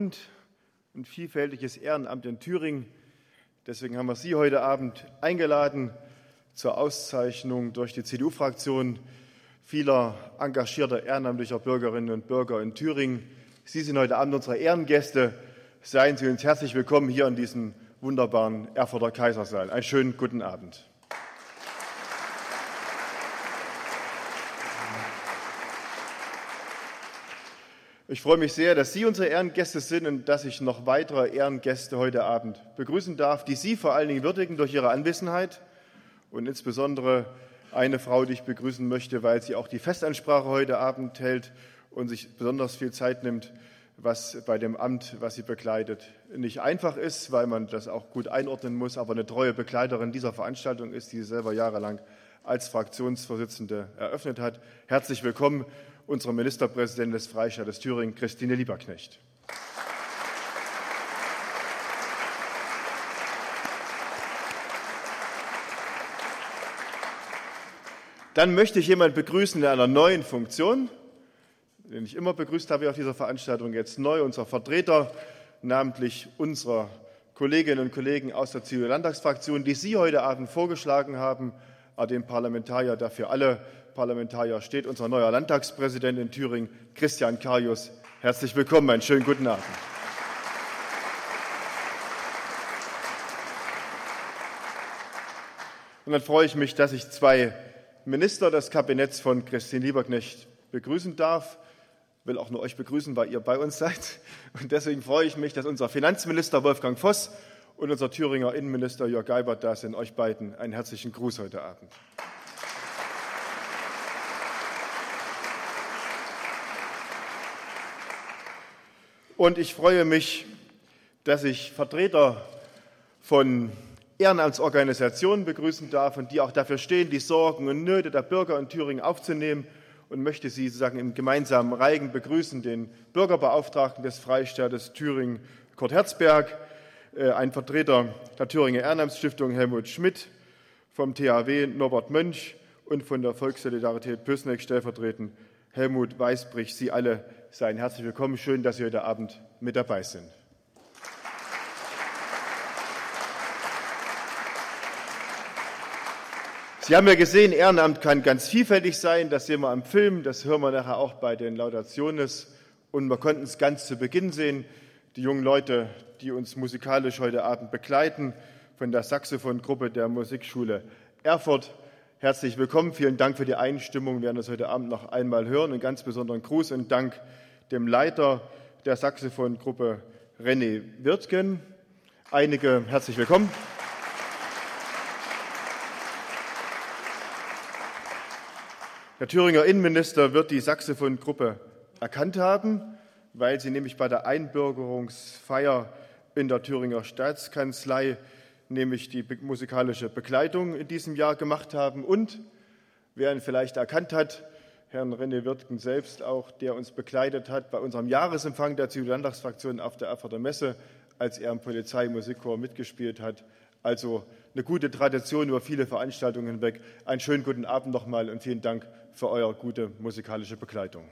und vielfältiges Ehrenamt in Thüringen. Deswegen haben wir Sie heute Abend eingeladen zur Auszeichnung durch die CDU-Fraktion vieler engagierter ehrenamtlicher Bürgerinnen und Bürger in Thüringen. Sie sind heute Abend unsere Ehrengäste. Seien Sie uns herzlich willkommen hier in diesem wunderbaren Erfurter Kaisersaal. Einen schönen guten Abend. Ich freue mich sehr, dass Sie unsere Ehrengäste sind und dass ich noch weitere Ehrengäste heute Abend begrüßen darf, die Sie vor allen Dingen würdigen durch Ihre Anwesenheit und insbesondere eine Frau, die ich begrüßen möchte, weil sie auch die Festansprache heute Abend hält und sich besonders viel Zeit nimmt, was bei dem Amt, was sie bekleidet, nicht einfach ist, weil man das auch gut einordnen muss, aber eine treue Begleiterin dieser Veranstaltung ist, die sie selber jahrelang als Fraktionsvorsitzende eröffnet hat. Herzlich willkommen, unsere Ministerpräsidentin des Freistaates Thüringen, Christine Lieberknecht. Dann möchte ich jemanden begrüßen in einer neuen Funktion, den ich immer begrüßt habe auf dieser Veranstaltung, jetzt neu, unser Vertreter, namentlich unserer Kolleginnen und Kollegen aus der CDU-Landtagsfraktion, die Sie heute Abend vorgeschlagen haben, dem Parlamentarier, der für alle Parlamentarier steht, unser neuer Landtagspräsident in Thüringen, Christian Carius. Herzlich willkommen, einen schönen guten Abend. Und dann freue ich mich, dass ich zwei Minister des Kabinetts von Christine Lieberknecht begrüßen darf. Ich will auch nur euch begrüßen, weil ihr bei uns seid. Und deswegen freue ich mich, dass unser Finanzminister Wolfgang Voss und unser Thüringer Innenminister Jörg Geibert da sind. Euch beiden einen herzlichen Gruß heute Abend. Und ich freue mich, dass ich Vertreter von Ehrenamtsorganisationen begrüßen darf und die auch dafür stehen, die Sorgen und Nöte der Bürger in Thüringen aufzunehmen, und möchte Sie sozusagen im gemeinsamen Reigen begrüßen, den Bürgerbeauftragten des Freistaates Thüringen, Kurt Herzberg, ein Vertreter der Thüringer Ehrenamtsstiftung Helmut Schmidt, vom THW Norbert Mönch und von der Volkssolidarität Püßneck stellvertretend Helmut Weißbrich. Sie alle seien herzlich willkommen. Schön, dass Sie heute Abend mit dabei sind. Sie haben ja gesehen, Ehrenamt kann ganz vielfältig sein. Das sehen wir am Film, das hören wir nachher auch bei den Lautationes. Und wir konnten es ganz zu Beginn sehen, die jungen Leute, die uns musikalisch heute Abend begleiten, von der Saxophongruppe der Musikschule Erfurt. Herzlich willkommen, vielen Dank für die Einstimmung. Wir werden das heute Abend noch einmal hören. Einen ganz besonderen Gruß und Dank dem Leiter der Saxophongruppe René Wirtgen. Einige herzlich willkommen. Der Thüringer Innenminister wird die Saxophongruppe erkannt haben, weil sie nämlich bei der Einbürgerungsfeier in der Thüringer Staatskanzlei nämlich die musikalische Begleitung in diesem Jahr gemacht haben. Und wer ihn vielleicht erkannt hat, Herrn René Wirtgen selbst auch, der uns begleitet hat bei unserem Jahresempfang der CDU-Landtagsfraktion auf der Erfurter Messe, als er im Polizeimusikchor mitgespielt hat. Also eine gute Tradition über viele Veranstaltungen hinweg. Einen schönen guten Abend nochmal und vielen Dank für eure gute musikalische Begleitung.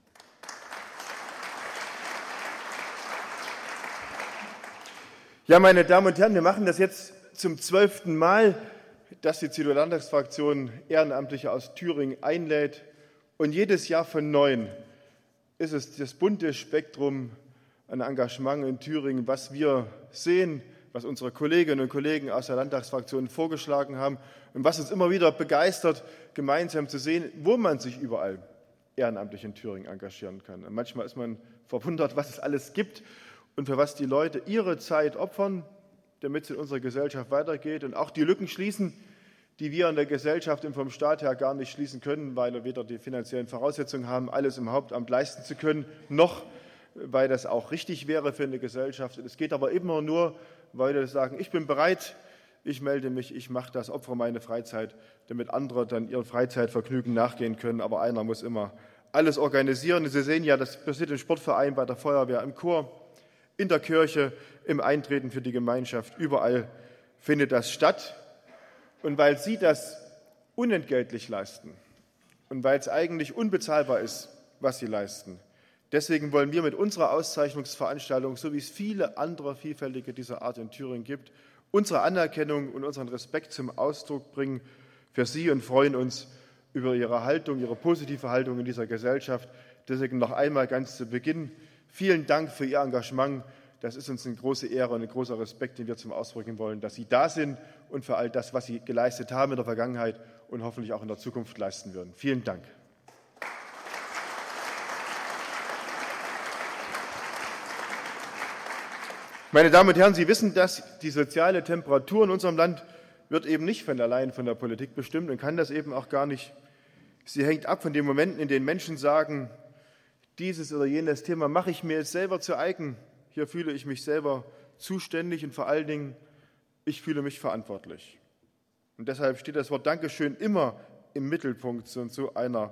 Ja, meine Damen und Herren, wir machen das jetzt zum 12. Mal, dass die CDU-Landtagsfraktion Ehrenamtliche aus Thüringen einlädt. Und jedes Jahr von Neuem ist es das bunte Spektrum an Engagement in Thüringen, was wir sehen, was unsere Kolleginnen und Kollegen aus der Landtagsfraktion vorgeschlagen haben und was uns immer wieder begeistert, gemeinsam zu sehen, wo man sich überall ehrenamtlich in Thüringen engagieren kann. Und manchmal ist man verwundert, was es alles gibt und für was die Leute ihre Zeit opfern, damit es in unserer Gesellschaft weitergeht und auch die Lücken schließen, die wir in der Gesellschaft und vom Staat her gar nicht schließen können, weil wir weder die finanziellen Voraussetzungen haben, alles im Hauptamt leisten zu können, noch weil das auch richtig wäre für eine Gesellschaft. Es geht aber immer nur, weil wir sagen, ich bin bereit, ich melde mich, ich mache das, opfere meine Freizeit, damit andere dann ihren Freizeitvergnügen nachgehen können. Aber einer muss immer alles organisieren. Sie sehen ja, das passiert im Sportverein, bei der Feuerwehr, im Chor, in der Kirche, im Eintreten für die Gemeinschaft. Überall findet das statt. Und weil Sie das unentgeltlich leisten und weil es eigentlich unbezahlbar ist, was Sie leisten, Deswegen wollen wir mit unserer Auszeichnungsveranstaltung, so wie es viele andere vielfältige dieser Art in Thüringen gibt, unsere Anerkennung und unseren Respekt zum Ausdruck bringen für Sie und freuen uns über Ihre Haltung, Ihre positive Haltung in dieser Gesellschaft. Deswegen noch einmal ganz zu Beginn vielen Dank für Ihr Engagement. Das ist uns eine große Ehre und ein großer Respekt, den wir zum Ausdruck bringen wollen, dass Sie da sind und für all das, was Sie geleistet haben in der Vergangenheit und hoffentlich auch in der Zukunft leisten werden. Vielen Dank. Meine Damen und Herren, Sie wissen, dass die soziale Temperatur in unserem Land wird eben nicht von allein von der Politik bestimmt und kann das eben auch gar nicht. Sie hängt ab von den Momenten, in denen Menschen sagen, dieses oder jenes Thema mache ich mir jetzt selber zu eigen. Hier fühle ich mich selber zuständig und vor allen Dingen, ich fühle mich verantwortlich. Und deshalb steht das Wort Dankeschön immer im Mittelpunkt so einer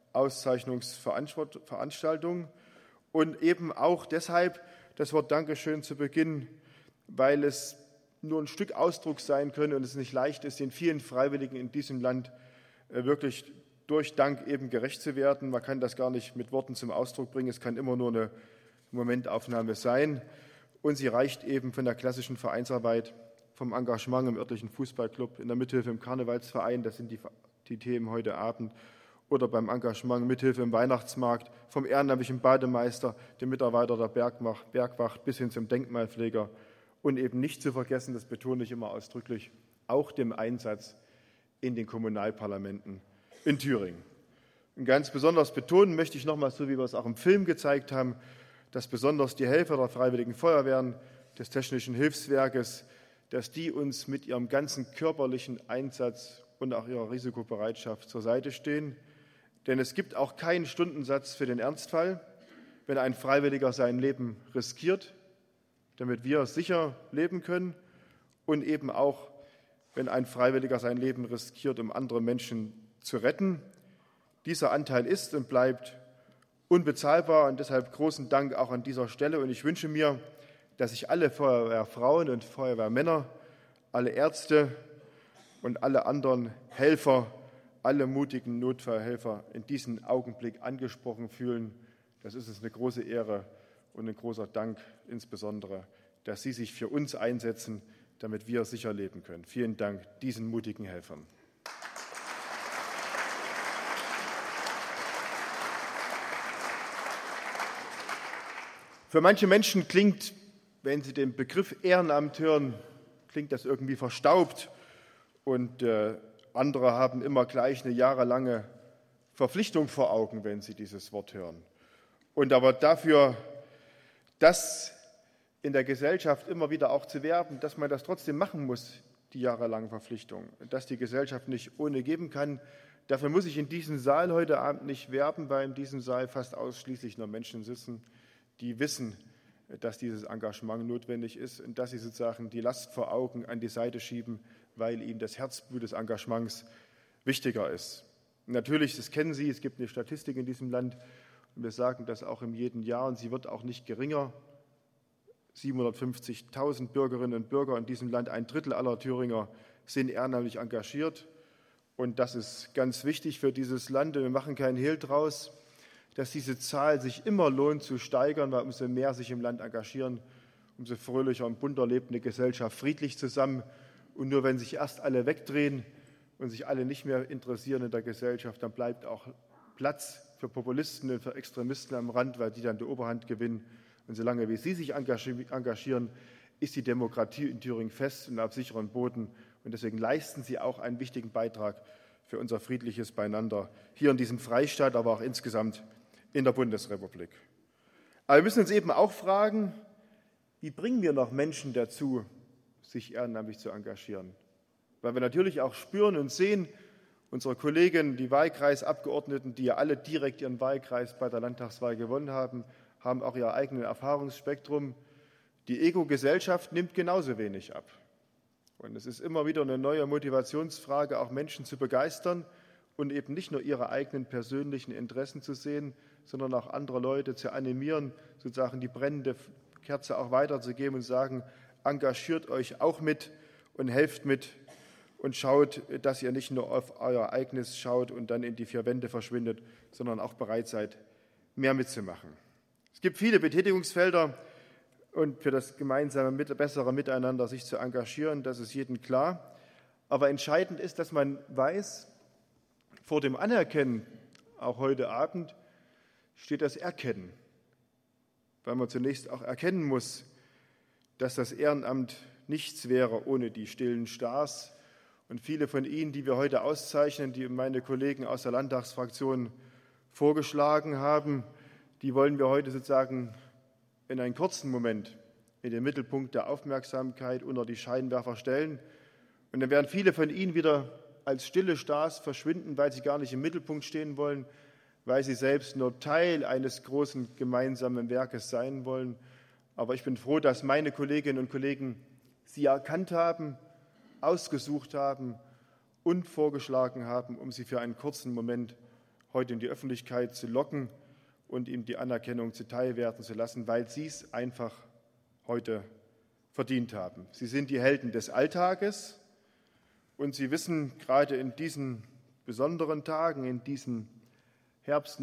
Auszeichnungsveranstaltung und eben auch deshalb das Wort Dankeschön zu Beginn, weil es nur ein Stück Ausdruck sein können und es nicht leicht ist, den vielen Freiwilligen in diesem Land wirklich durch Dank eben gerecht zu werden. Man kann das gar nicht mit Worten zum Ausdruck bringen. Es kann immer nur eine Momentaufnahme sein. Und sie reicht eben von der klassischen Vereinsarbeit, vom Engagement im örtlichen Fußballclub, in der Mithilfe im Karnevalsverein, das sind die Themen heute Abend, oder beim Engagement Mithilfe im Weihnachtsmarkt, vom ehrenamtlichen Bademeister, dem Mitarbeiter der Bergwacht bis hin zum Denkmalpfleger und eben nicht zu vergessen, das betone ich immer ausdrücklich, auch dem Einsatz in den Kommunalparlamenten in Thüringen. Und ganz besonders betonen möchte ich nochmal, so wie wir es auch im Film gezeigt haben, dass besonders die Helfer der Freiwilligen Feuerwehren, des Technischen Hilfswerkes, dass die uns mit ihrem ganzen körperlichen Einsatz und auch ihrer Risikobereitschaft zur Seite stehen. Denn es gibt auch keinen Stundensatz für den Ernstfall, wenn ein Freiwilliger sein Leben riskiert, damit wir sicher leben können und eben auch, wenn ein Freiwilliger sein Leben riskiert, um andere Menschen zu retten. Dieser Anteil ist und bleibt unbezahlbar und deshalb großen Dank auch an dieser Stelle. Und ich wünsche mir, dass sich alle Feuerwehrfrauen und Feuerwehrmänner, alle Ärzte und alle anderen Helfer, alle mutigen Notfallhelfer in diesem Augenblick angesprochen fühlen. Das ist uns eine große Ehre und ein großer Dank insbesondere, dass Sie sich für uns einsetzen, damit wir sicher leben können. Vielen Dank diesen mutigen Helfern. Für manche Menschen klingt, wenn sie den Begriff Ehrenamt hören, klingt das irgendwie verstaubt und andere haben immer gleich eine jahrelange Verpflichtung vor Augen, wenn sie dieses Wort hören. Und aber dafür, das in der Gesellschaft immer wieder auch zu werben, dass man das trotzdem machen muss, die jahrelange Verpflichtung, dass die Gesellschaft nicht ohne geben kann. Dafür muss ich in diesem Saal heute Abend nicht werben, weil in diesem Saal fast ausschließlich nur Menschen sitzen, die wissen, dass dieses Engagement notwendig ist und dass sie sozusagen die Last vor Augen an die Seite schieben, weil ihnen das Herzblut des Engagements wichtiger ist. Natürlich, das kennen Sie, es gibt eine Statistik in diesem Land und wir sagen das auch in jedem Jahr und sie wird auch nicht geringer. 750.000 Bürgerinnen und Bürger in diesem Land, ein Drittel aller Thüringer sind ehrenamtlich engagiert und das ist ganz wichtig für dieses Land und wir machen keinen Hehl draus, dass diese Zahl sich immer lohnt zu steigern, weil umso mehr sich im Land engagieren, umso fröhlicher und bunter lebt eine Gesellschaft friedlich zusammen. Und nur wenn sich erst alle wegdrehen und sich alle nicht mehr interessieren in der Gesellschaft, dann bleibt auch Platz für Populisten und für Extremisten am Rand, weil die dann die Oberhand gewinnen. Und solange wie Sie sich engagieren, ist die Demokratie in Thüringen fest und auf sicherem Boden. Und deswegen leisten Sie auch einen wichtigen Beitrag für unser friedliches Beieinander hier in diesem Freistaat, aber auch insgesamt in der Bundesrepublik. Aber wir müssen uns eben auch fragen, wie bringen wir noch Menschen dazu, sich ehrenamtlich zu engagieren? Weil wir natürlich auch spüren und sehen, unsere Kollegen, die Wahlkreisabgeordneten, die ja alle direkt ihren Wahlkreis bei der Landtagswahl gewonnen haben, haben auch ihr eigenes Erfahrungsspektrum. Die Ego-Gesellschaft nimmt genauso wenig ab. Und es ist immer wieder eine neue Motivationsfrage, auch Menschen zu begeistern und eben nicht nur ihre eigenen persönlichen Interessen zu sehen, sondern auch andere Leute zu animieren, sozusagen die brennende Kerze auch weiterzugeben und sagen, engagiert euch auch mit und helft mit und schaut, dass ihr nicht nur auf euer Eigenes schaut und dann in die vier Wände verschwindet, sondern auch bereit seid, mehr mitzumachen. Es gibt viele Betätigungsfelder und für das gemeinsame, bessere Miteinander sich zu engagieren, das ist jedem klar. Aber entscheidend ist, dass man weiß, vor dem Anerkennen, auch heute Abend, steht das Erkennen. Weil man zunächst auch erkennen muss, dass das Ehrenamt nichts wäre ohne die stillen Stars. Und viele von Ihnen, die wir heute auszeichnen, die meine Kollegen aus der Landtagsfraktion vorgeschlagen haben, die wollen wir heute sozusagen in einen kurzen Moment in den Mittelpunkt der Aufmerksamkeit unter die Scheinwerfer stellen. Und dann werden viele von Ihnen wieder als stille Stars verschwinden, weil sie gar nicht im Mittelpunkt stehen wollen, weil sie selbst nur Teil eines großen gemeinsamen Werkes sein wollen. Aber ich bin froh, dass meine Kolleginnen und Kollegen sie erkannt haben, ausgesucht haben und vorgeschlagen haben, um sie für einen kurzen Moment heute in die Öffentlichkeit zu locken und ihm die Anerkennung zuteilwerden zu lassen, weil sie es einfach heute verdient haben. Sie sind die Helden des Alltages und sie wissen gerade in diesen besonderen Tagen, in diesem Herbst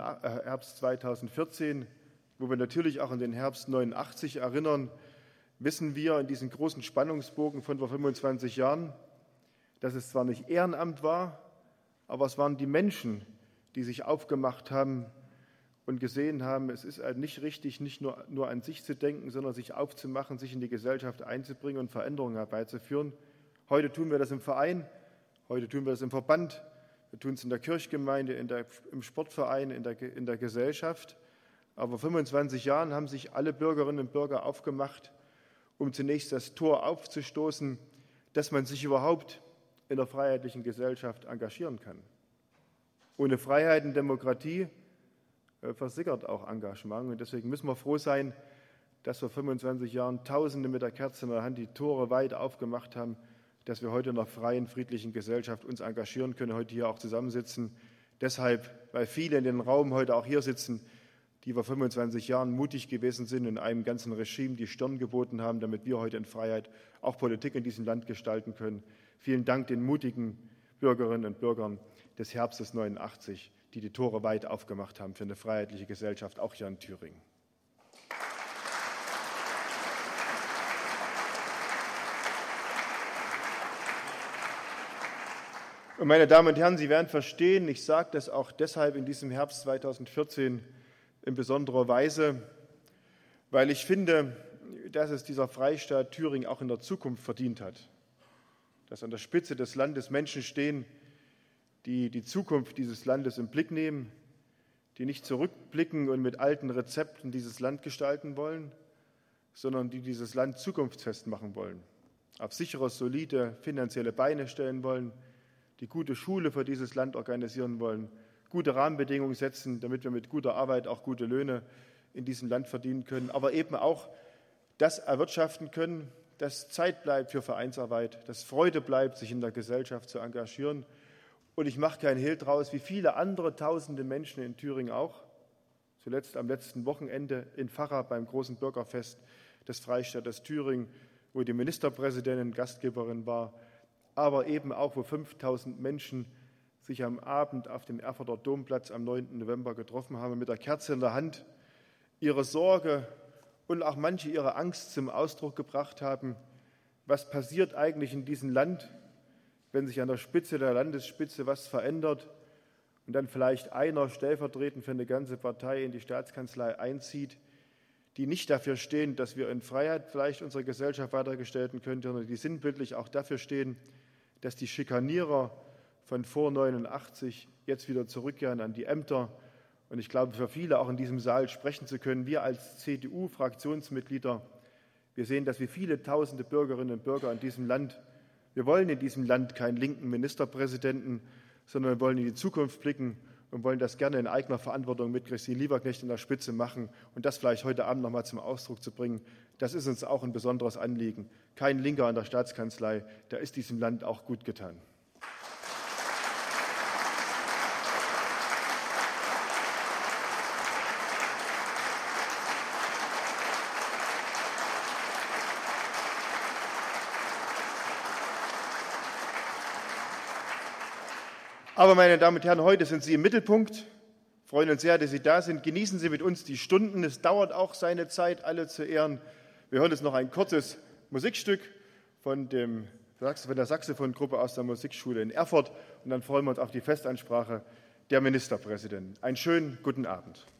2014, wo wir natürlich auch an den Herbst 89 erinnern, wissen wir in diesem großen Spannungsbogen von vor 25 Jahren, dass es zwar nicht Ehrenamt war, aber es waren die Menschen, die sich aufgemacht haben und gesehen haben, es ist halt nicht richtig, nicht nur an sich zu denken, sondern sich aufzumachen, sich in die Gesellschaft einzubringen und Veränderungen herbeizuführen. Heute tun wir das im Verein, heute tun wir das im Verband, wir tun es in der Kirchgemeinde, im Sportverein, in der Gesellschaft. Aber vor 25 Jahren haben sich alle Bürgerinnen und Bürger aufgemacht, um zunächst das Tor aufzustoßen, dass man sich überhaupt in der freiheitlichen Gesellschaft engagieren kann. Ohne Freiheit und Demokratie versickert auch Engagement. Und deswegen müssen wir froh sein, dass vor 25 Jahren Tausende mit der Kerze in der Hand die Tore weit aufgemacht haben, dass wir heute in einer freien, friedlichen Gesellschaft uns engagieren können, heute hier auch zusammensitzen. Deshalb, weil viele in dem Raum heute auch hier sitzen, die vor 25 Jahren mutig gewesen sind und einem ganzen Regime die Stirn geboten haben, damit wir heute in Freiheit auch Politik in diesem Land gestalten können. Vielen Dank den mutigen Bürgerinnen und Bürgern des Herbstes 89, die die Tore weit aufgemacht haben für eine freiheitliche Gesellschaft, auch hier in Thüringen. Und meine Damen und Herren, Sie werden verstehen, ich sage das auch deshalb in diesem Herbst 2014 in besonderer Weise, weil ich finde, dass es dieser Freistaat Thüringen auch in der Zukunft verdient hat, dass an der Spitze des Landes Menschen stehen, die die Zukunft dieses Landes im Blick nehmen, die nicht zurückblicken und mit alten Rezepten dieses Land gestalten wollen, sondern die dieses Land zukunftsfest machen wollen, auf sichere, solide finanzielle Beine stellen wollen, die gute Schule für dieses Land organisieren wollen, gute Rahmenbedingungen setzen, damit wir mit guter Arbeit auch gute Löhne in diesem Land verdienen können, aber eben auch das erwirtschaften können, dass Zeit bleibt für Vereinsarbeit, dass Freude bleibt, sich in der Gesellschaft zu engagieren. Und ich mache keinen Hehl draus, wie viele andere tausende Menschen in Thüringen auch, zuletzt am letzten Wochenende in Vacha beim großen Bürgerfest des Freistaates Thüringen, wo die Ministerpräsidentin Gastgeberin war, aber eben auch, wo 5.000 Menschen sich am Abend auf dem Erfurter Domplatz am 9. November getroffen haben, mit der Kerze in der Hand, ihre Sorge und auch manche ihre Angst zum Ausdruck gebracht haben. Was passiert eigentlich in diesem Land, wenn sich an der Spitze der Landesspitze was verändert und dann vielleicht einer stellvertretend für eine ganze Partei in die Staatskanzlei einzieht, die nicht dafür stehen, dass wir in Freiheit vielleicht unsere Gesellschaft weitergestalten können, sondern die sinnbildlich auch dafür stehen, dass die Schikanierer von vor 89 jetzt wieder zurückkehren an die Ämter. Und ich glaube, für viele auch in diesem Saal sprechen zu können, wir als CDU-Fraktionsmitglieder, wir sehen, dass wir viele tausende Bürgerinnen und Bürger in diesem Land, wir wollen in diesem Land keinen linken Ministerpräsidenten, sondern wir wollen in die Zukunft blicken und wollen das gerne in eigener Verantwortung mit Christine Lieberknecht in der Spitze machen und das vielleicht heute Abend noch mal zum Ausdruck zu bringen. Das ist uns auch ein besonderes Anliegen. Kein Linker an der Staatskanzlei, da ist diesem Land auch gut getan. Aber, meine Damen und Herren, heute sind Sie im Mittelpunkt. freuen uns sehr, dass Sie da sind. Genießen Sie mit uns die Stunden. Es dauert auch seine Zeit, alle zu ehren. Wir hören jetzt noch ein kurzes Musikstück von der Saxophongruppe aus der Musikschule in Erfurt und dann freuen wir uns auf die Festansprache der Ministerpräsidenten. Einen schönen guten Abend.